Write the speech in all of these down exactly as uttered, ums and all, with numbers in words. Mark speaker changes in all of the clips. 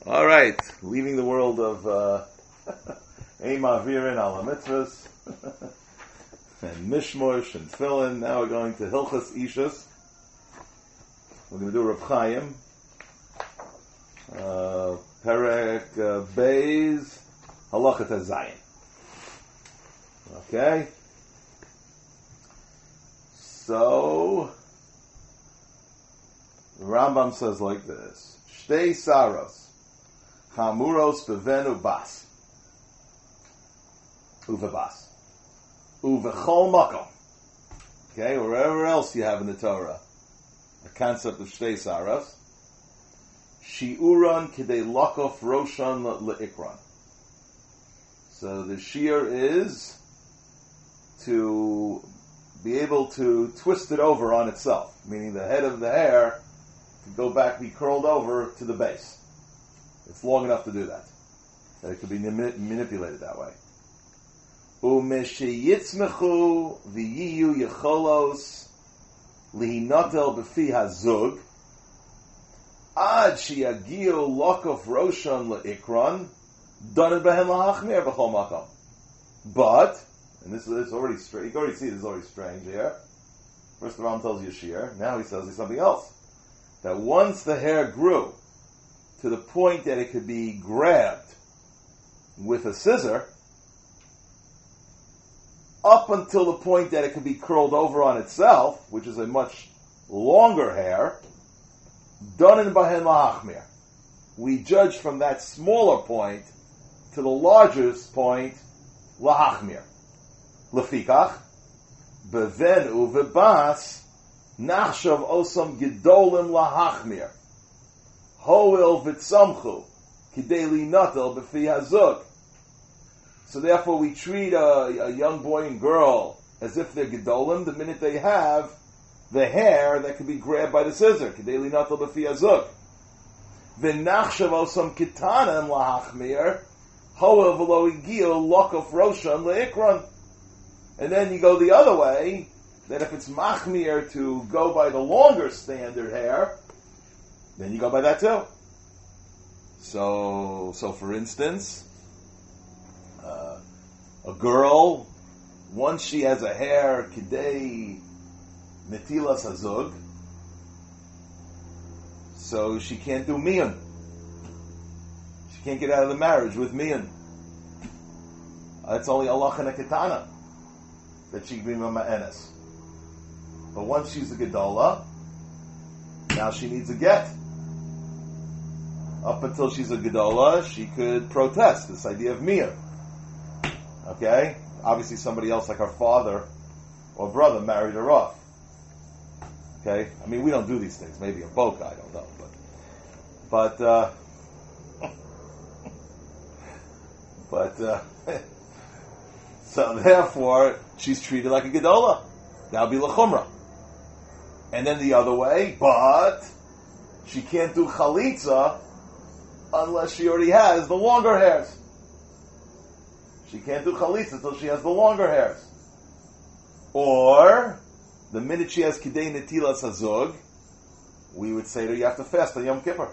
Speaker 1: All right, leaving the world of Ein Ma'avirin Ala Mitzvahs and Mishmush and Tefillin. Now we're going to Hilchas Ishus. We're going to do Reb Chaim, uh, Perek uh, Beis Halachat HaZayin. Okay, so the Rambam says like this: Shtei Saros. Hamuros bevenu bas. Uve bas. Uve chol makom. Okay, wherever else you have in the Torah a concept of shtei saras. Shi'uran kidei lakof roshan le'ikran. So the shear is to be able to twist it over on itself, meaning the head of the hair to go back, be curled over to the base. It's long enough to do that. That it could be nim- manipulated that way. Umesheyitzmechu v'yiyu yecholos lihinatel b'fi hazug ad sheyagiu lokof roshan le'ikran danen behen lahachmir b'chol makom. But, and this is already strange, you can already see this is already strange here. First the Ram tells you shear, now he tells you something else. That once the hair grew to the point that it could be grabbed with a scissor, up until the point that it could be curled over on itself, which is a much longer hair, danen bahen lahachmir. We judge from that smaller point to the largest point, lahachmir. Lefikach, beven uvebas, nachshav osam gedolim lahachmir. Hoil v'tzamchu kidei linatel b'fi hazug. So therefore, we treat a, a young boy and girl as if they're gedolim the minute they have the hair that can be grabbed by the scissor. Kidei linatel b'fi hazug. V'nachshav osam kitanan lahachmir. Hoil v'lo igil lokof roshan le'ikran. And then you go the other way, that if it's machmir to go by the longer standard hair, then you go by that too. So, so for instance, uh, a girl, once she has a hair kidei netilas hazug, so she can't do miyun. She can't get out of the marriage with miyun. That's only Allah and a ketana that she can be ma'enes. But once she's a gedola, now she needs a get. Up until she's a gedola, she could protest this idea of miyun. Okay? Obviously somebody else like her father or brother married her off. Okay? I mean, we don't do these things. Maybe a boka, I don't know. But, but, uh, but, uh, so therefore, she's treated like a gedola. That'll be l'chumra. And then the other way, but she can't do chalitza unless she already has the longer hairs. She can't do chalitza until she has the longer hairs. Or, the minute she has kidei netilas hazug, we would say to her, you have to fast on Yom Kippur.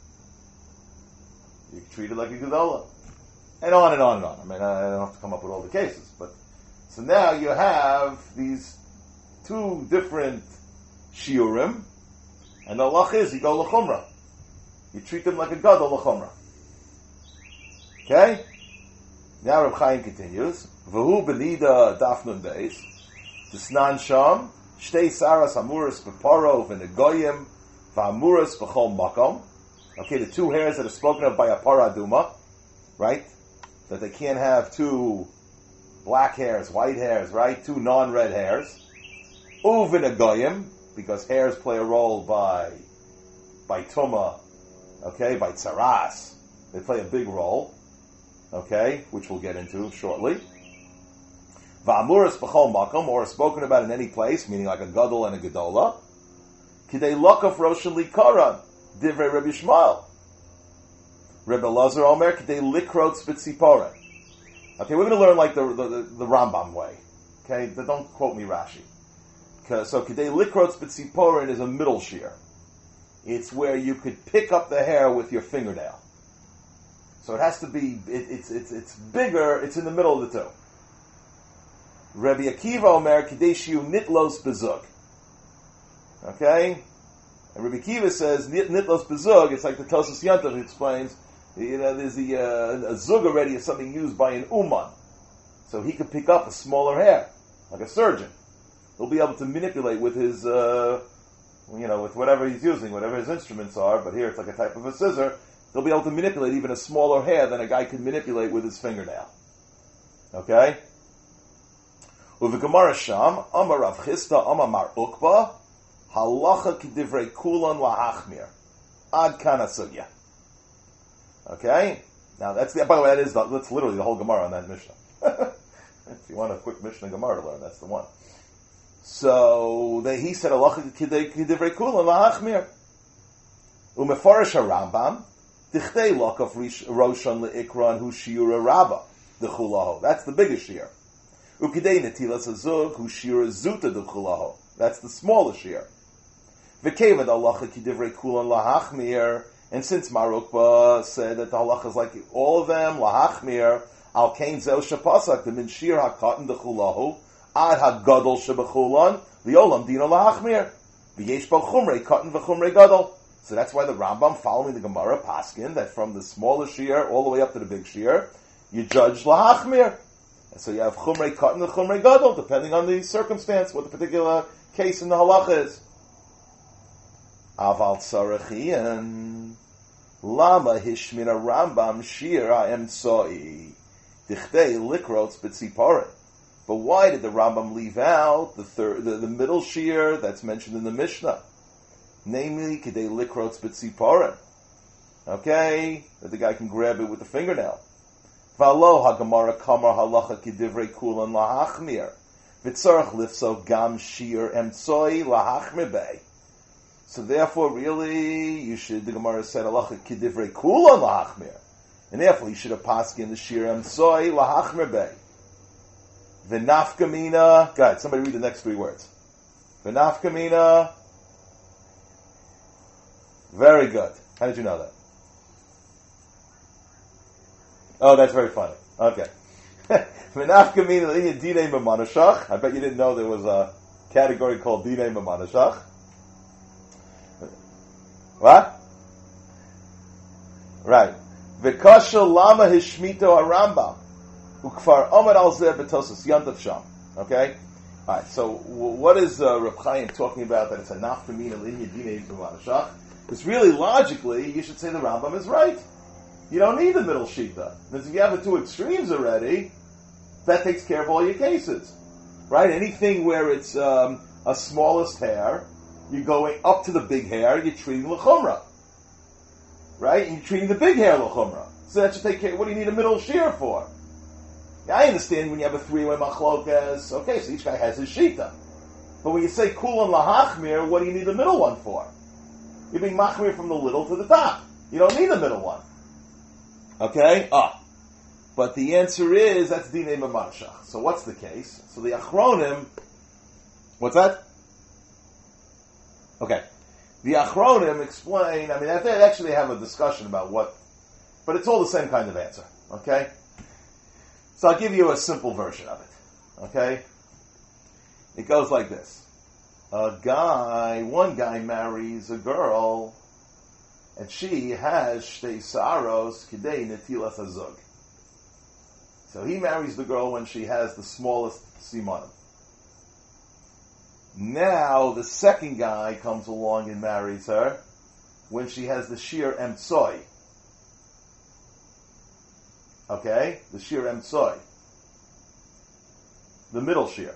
Speaker 1: You treat it like a gedola. And on and on and on. I mean, I don't have to come up with all the cases. But so now you have these two different shiurim, and the halach is, you go l'chumra. You treat them like a gadol l'chumra. Okay? Now Reb Chaim continues, V'hu benida dafnun beis, Tisnan sham, shtei saras hamuras beparo v'negoyim, v'hamuras b'chol makom. Okay, the two hairs that are spoken of by a paraduma, right? That they can't have two black hairs, white hairs, right? Two non-red hairs. U'v'negoyim, because hairs play a role by by tuma, okay, by tsaras. They play a big role, okay, which we'll get into shortly. Va'amuras b'chol makom, or spoken about in any place, meaning like a gadol and a gedola. Kidei lokof roshan likaran, divrei Rabbi Yishmael. Rebbe Lazar Omer, kidei likrot spitziporen. Okay, we're going to learn like the, the, the Rambam way. Okay, don't quote me Rashi. So kidei likrot spitziporen is a middle shear. It's where you could pick up the hair with your fingernail. So it has to be, it, it's, it's, it's bigger, it's in the middle of the two. Rabbi Akiva Omer, Kadeshiu Nitlos Bezug. Okay? And Rabbi Akiva says, Nitlos Bezug, it's like the Tosos Yantav explains, you know, there's the, uh, a zug already is something used by an uman. So he could pick up a smaller hair, like a surgeon. He'll be able to manipulate with his, uh, you know, with whatever he's using, whatever his instruments are, but here it's like a type of a scissor. He'll be able to manipulate even a smaller hair than a guy could manipulate with his fingernail. Okay? Uve Gemara Sham, Amar Rav Chisda, Amar Mar Ukba, Halacha K'divrei Kulan Lahachmir. Ad Kana Sugya. Okay? Now that's the, by the way, that is the, that's literally the whole Gemara on that Mishnah. If you want a quick Mishnah Gemara to learn, that's the one. So they, he said, "Halacha k'divrei kulan lahachmir." Umefarish Rambam, dichtei lakav roshan leikran hu shiura rabba dechulaho. That's the biggest shear. Ukidei netilas azug hu shiura zuta dechulaho. That's the smallest shear. V'kevad halacha k'divrei kulan lahachmir. And since Marukba said that the halacha is like all of them lahachmir. Al kain zel shapasak the min shir hakatan dechulahu ad hagadol shebechulan v'olam dino lahachmir v'yesh bo chumrei katan v'chumrei gadol. So that's why the Rambam, following the Gemara, paskin that from the smaller shear all the way up to the big shear, you judge lahachmir. And so you have chumrei katan and chumrei gadol depending on the circumstance, what the particular case in the halacha is. Aval tzarachian lama hishmina Rambam shir ha'emtzoi. Dichtei likrots b'tziparim. But why did the Rambam leave out the third, the, the middle shear that's mentioned in the Mishnah? Namely, kidei likrots b'tziparim. Okay, that the guy can grab it with the fingernail. V'alo hagamara kamar halacha kidivrei kulan lahachmir. V'tzarach lifso gam shir emtzoi lahachmir bei. So therefore, really, you should, the Gemara said halacha kidivrei kulan lahachmir. And therefore, you should have paskin the shir emtzoi lahachmir bei. V'nafkamina. Go ahead, somebody read the next three words. V'nafkamina. Very good. How did you know that? Oh, that's very funny. Okay. V'nafkamina dinei mamanashach. I bet you didn't know there was a category called dinei mamanashach. What? Right. V'kasha lama hishmito harambam ukfar amad al zeh b'tosas yantav sham. Okay. All right. So, w- what is uh, Reb Chaim talking about? That it's a nafkamina linya dinei b'manashach. Because really, logically, you should say the Rambam is right. You don't need the middle shita. Because if you have the two extremes already, that takes care of all your cases, right? Anything where it's um, a smallest hair, you're going up to the big hair. You're treating l'chumra. Right? And you're treating the big hair l'chumra. So that should take care. What do you need a middle shear for? Yeah, I understand when you have a three-way machlokas. Okay, so each guy has his shita. But when you say kulan lahachmir, what do you need the middle one for? You're being machmir from the little to the top. You don't need the middle one. Okay? Ah. But the answer is, that's dinei mamanashach. So what's the case? So the achronim, what's that? Okay. The Achronim explain, I mean, they actually have a discussion about what, but it's all the same kind of answer, okay? So I'll give you a simple version of it, okay? It goes like this. A guy, one guy marries a girl, and she has shtei saros kidei netilas hazug. So he marries the girl when she has the smallest simanim. Now, the second guy comes along and marries her when she has the shir emtsoi. Okay? The shir emtsoi. The middle shir.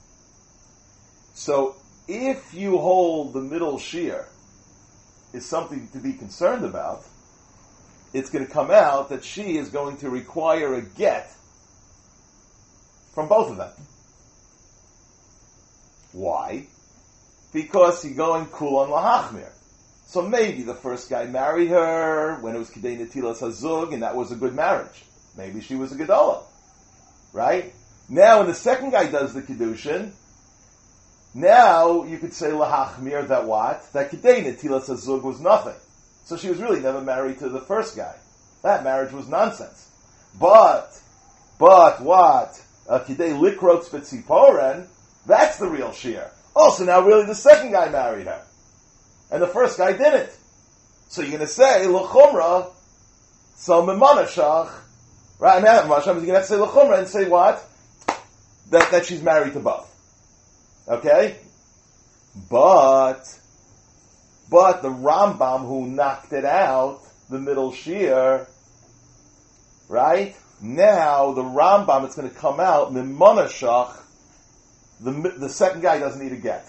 Speaker 1: So, if you hold the middle shir is something to be concerned about, it's going to come out that she is going to require a get from both of them. Why? Because you're going kulan lahachmir. So maybe the first guy married her when it was kidei netilas hazug, and that was a good marriage. Maybe she was a gedola, right? Now, when the second guy does the kiddushin, now you could say lahachmir that what? That kidei netilas hazug was nothing. So she was really never married to the first guy. That marriage was nonsense. But, but what? Kidei likrot spetziporen, that's the real shear. Oh, so now really the second guy married her. And the first guy didn't. So you're going to say, l'chumra, so memanashach, right? I mean, you're going to have to say l'chumra and say what? That, that she's married to both. Okay? But, but the Rambam who knocked it out, the middle shear, right? Now the Rambam, it's going to come out, memanashach, the, the second guy doesn't need a get.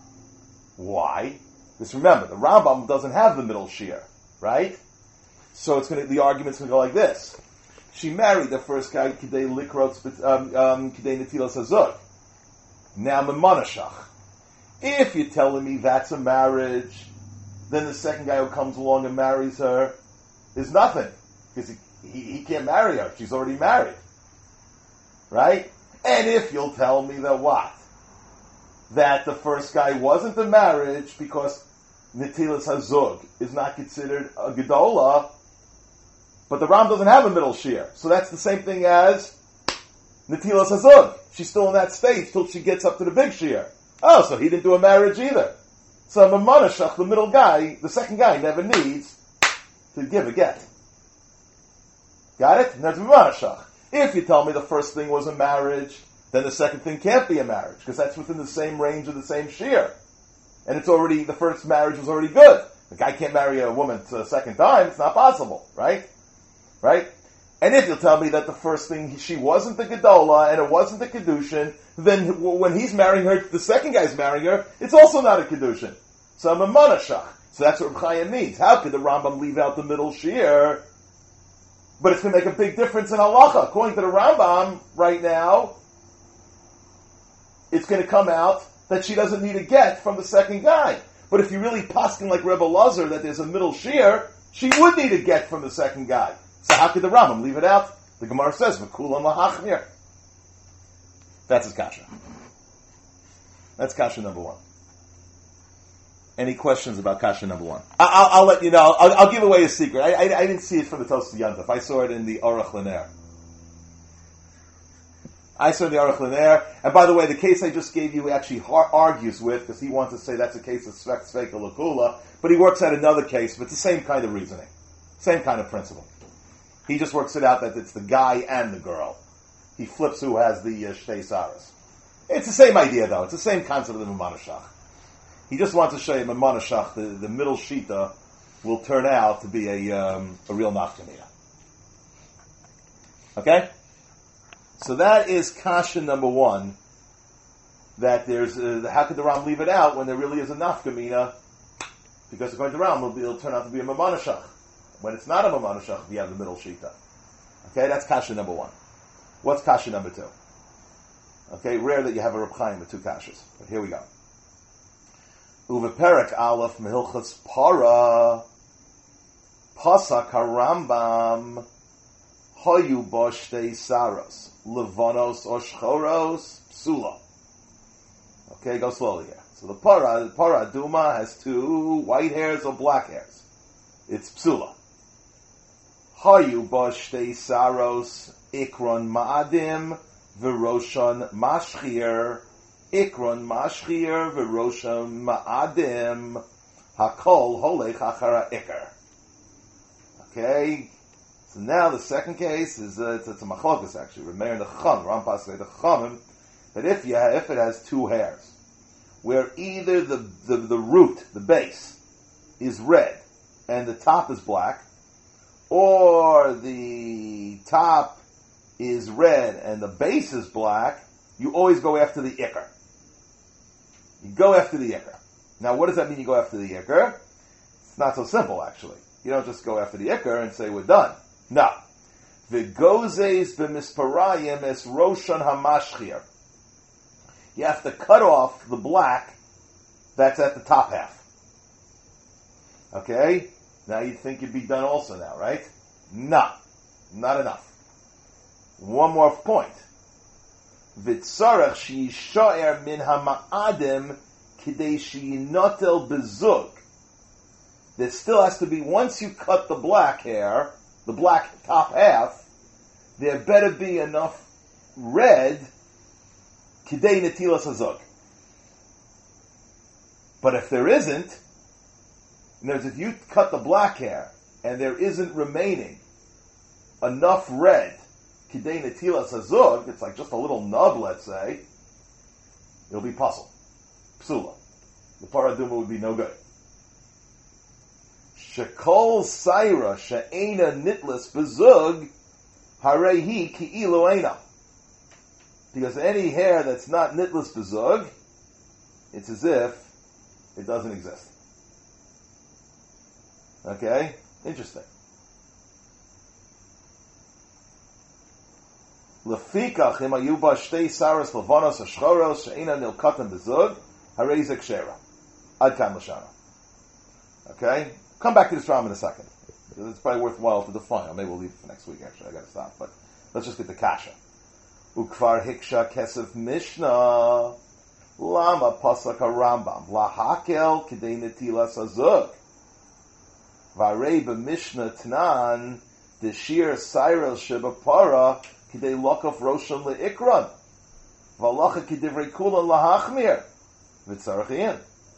Speaker 1: Why? Because remember, the Rambam doesn't have the middle shear, right? So it's going to, the argument's going to go like this. She married the first guy, Kidei Likrot, um, um, Kidei Netilas Hazug. Now, Memanashach. If you're telling me that's a marriage, then the second guy who comes along and marries her is nothing. Because he, he, he can't marry her. She's already married. Right? And if you'll tell me that what? That the first guy wasn't a marriage because Netilas Hazug is not considered a Gedola, but the Ram doesn't have a middle shear. So that's the same thing as Netilas Hazug. She's still in that stage till she gets up to the big shear. Oh, so he didn't do a marriage either. So Mamanashach, the middle guy, the second guy, never needs to give a get. Got it? And that's Mamanashach. If you tell me the first thing was a marriage, then the second thing can't be a marriage, because that's within the same range of the same shear. And it's already, the first marriage was already good. The guy can't marry a woman a second time, it's not possible, right? Right? And if you'll tell me that the first thing, she wasn't the Gedola, and it wasn't the Kedushin, then when he's marrying her, the second guy's marrying her, it's also not a Kedushin. So I'm a Manashach. So that's what Reb Chaim means. How could the Rambam leave out the middle shear? But it's going to make a big difference in halacha. According to the Rambam, right now, it's going to come out that she doesn't need a get from the second guy. But if you really poskin like Rebbe Lazar that there's a middle shear, she would need a get from the second guy. So how could the Rambam leave it out? The Gemara says, "V'kulam lahachmir." That's his kasha. That's kasha number one. Any questions about kasha number one? I, I'll, I'll let you know. I'll, I'll give away a secret. I, I, I didn't see it from the Tosfos Yontif. I saw it in the Aruch L'Ner. I saw the Aruch L'Ner. And by the way, the case I just gave you actually har- argues with, because he wants to say that's a case of Svek Sveka L'Kula, but he works out another case, but it's the same kind of reasoning. Same kind of principle. He just works it out that it's the guy and the girl. He flips who has the uh, Shtei Saras. It's the same idea, though. It's the same concept of the Mamanashach. He just wants to show you Mamanashach, the, the middle Shita, will turn out to be a, um, a real Nafkamiyah. Okay? So that is kasha number one. That there's, uh, how could the Ram leave it out when there really is a Nafkamiyah? Because according to the Ram, it'll, it'll turn out to be a Mamanashach. When it's not a Mamanashach, we have the middle Shita. Okay, that's kasha number one. What's kasha number two? Okay, rare that you have a Reb Chaim with two kashas. But here we go. Uve Perek Aleph Mehilchas Para Pasak HaRambam Hoyu Bo Shtei Saros Levanos or Shchoros Psula. Okay, go slowly here. So the Para, the Para Duma has two white hairs or black hairs. It's Psula. Hayu Bo Shtei Saros Ikron Ma'adim V'Roshan Mashchir Ikron Mashchir V'Roshan Ma'adim Hakol Holech Achara Ikar. Okay, so now the second case is uh, it's, it's a machlokas actually. Remeir and the Chacham, Rampas say the Chachamim, that if you have, if it has two hairs, where either the, the the root, the base, is red and the top is black, or the top is red and the base is black, you always go after the ikar. You go after the ikar. Now, what does that mean? You go after the ikar? It's not so simple, actually. You don't just go after the ikar and say we're done. No. V'gozes b'misparayim es roshan hamashchir. You have to cut off the black that's at the top half. Okay? Now you'd think you'd be done also now, right? No. Not enough. One more point. V'tzarech she'yishaer min hama'adim kidei she'yinotel bezug. There still has to be, once you cut the black hair, the black top half, there better be enough red kidei netilas hazug. But if there isn't, in other words, if you cut the black hair and there isn't remaining enough red kidei netilas hazug, it's like just a little nub, let's say, it'll be puzzle. Psula. The paraduma would be no good. Shekol saira she'ena nitlas bezug harehi ki'ilu eina. Because any hair that's not nitlas bezug, it's as if it doesn't exist. Okay? Interesting. Lefikach im hayu ba shtei saras levanos hashchoros she'ena nilkatan bezug harei ze kshera. Ad kan l'shana. Okay? Come back to this Ram in a second. It's probably worthwhile to define. Or maybe we'll leave it for next week, actually. I gotta stop. But let's just get the kasha. Ukvar hiksha kesef mishnah. Lama pasak Rambam. Lahakel kidei netilas hazug. Varei b'mishnah tnan. Deshir sairel shebapara kidei lokav roshan leikran. Valacha kidivrei kulan lahachmir. V'tzarach.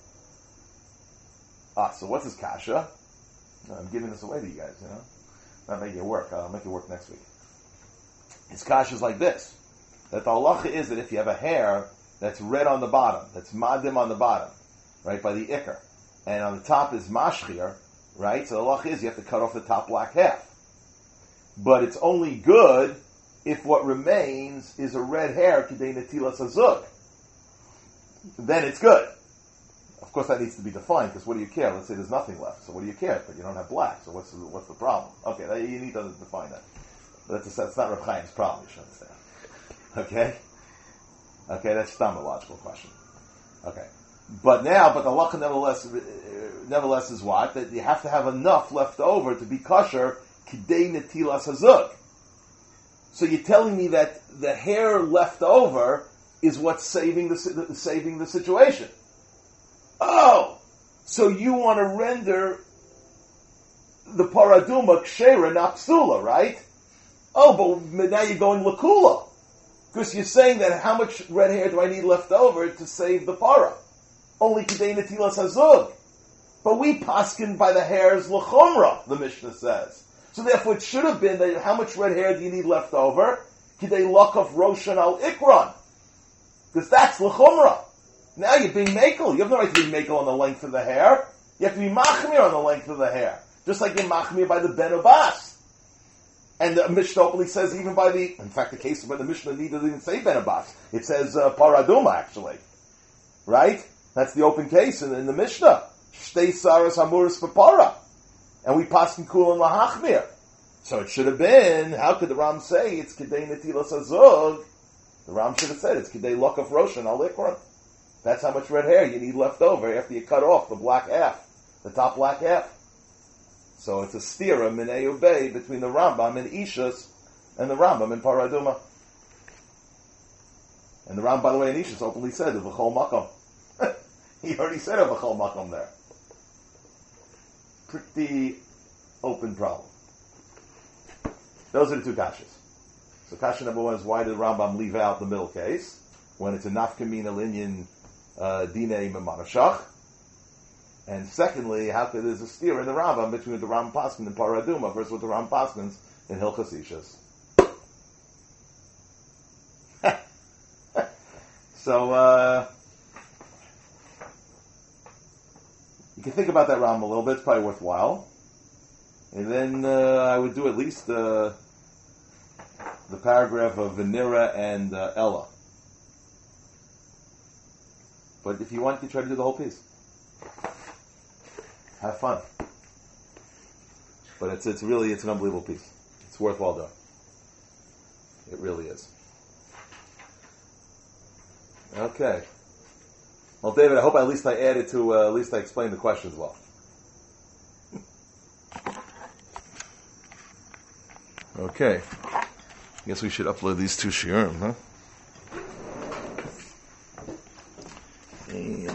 Speaker 1: Ah, so what's his kasha? No, I'm giving this away to you guys, you know. Not making it work. I'll make it work next week. His kasha is like this. That the halacha is that if you have a hair that's red on the bottom, that's madim on the bottom, right, by the ikr, and on the top is mashchir, right, so the halacha is you have to cut off the top black half. But it's only good if what remains is a red hair, kidei netilas hazug. Then it's good. Of course, that needs to be defined, because what do you care? Let's say there's nothing left. So what do you care? But you don't have black. So what's the, what's the problem? Okay, that, you need to define that. But that's, a, that's not Reb Chaim's problem, you should understand. Okay? Okay, that's still a logical question. Okay. But now, but the halacha nevertheless, uh, nevertheless is what? That you have to have enough left over to be kosher, kidei netilas hazug. So you're telling me that the hair left over is what's saving the, saving the situation. Oh, so you want to render the paraduma kshera, not psula, right? Oh, but now you're going lakula. Because you're saying that how much red hair do I need left over to save the para? Only kidei netilas hazug. But we paskin by the hairs l'chumra, the Mishnah says. So therefore it should have been that how much red hair do you need left over? Kidei lakav roshan al ikran. Because that's l'chumra. Now you're being makel. You have no right to be makel on the length of the hair. You have to be machmir on the length of the hair. Just like you're machmir by the ben abas. And the Mishnah openly says even by the, in fact the case where the Mishnah doesn't even say ben abas. It says uh, paraduma actually. Right? That's the open case in, in the Mishnah. Shtei saras hamuris v'para. And we pass in kul and lahachmir. So it should have been, how could the Ram say it's kidei netilas hazug? The Ram should have said it's kidei lokav roshan al ikran. That's how much red hair you need left over after you cut off the black half, the top black half. So it's a stira minei ubei between the Rambam in Ishus and the Rambam in Paraduma. And the Rambam, by the way, in Ishus openly said of v'chol makom. He already said of v'chol makom there. Pretty open problem. Those are the two kashas. So kasha number one is why did the Rambam leave out the middle case when it's a nafkamina linyan Uh, Dinei Memanashach. And secondly, how could there's a steer in the Rambam between the Ram Paskin and Paraduma versus what the Ram Paskins in Hilchos Ishus. So, uh, you can think about that Ram a little bit, it's probably worthwhile. And then uh, I would do at least uh, the paragraph of Venera and uh, Ella. But if you want, you try to do the whole piece. Have fun. But it's it's really, it's an unbelievable piece. It's worthwhile doing. It really is. Okay. Well, David, I hope at least I added to, uh, at least I explained the questions well. Okay. I guess we should upload these two shiurim, huh? Yeah.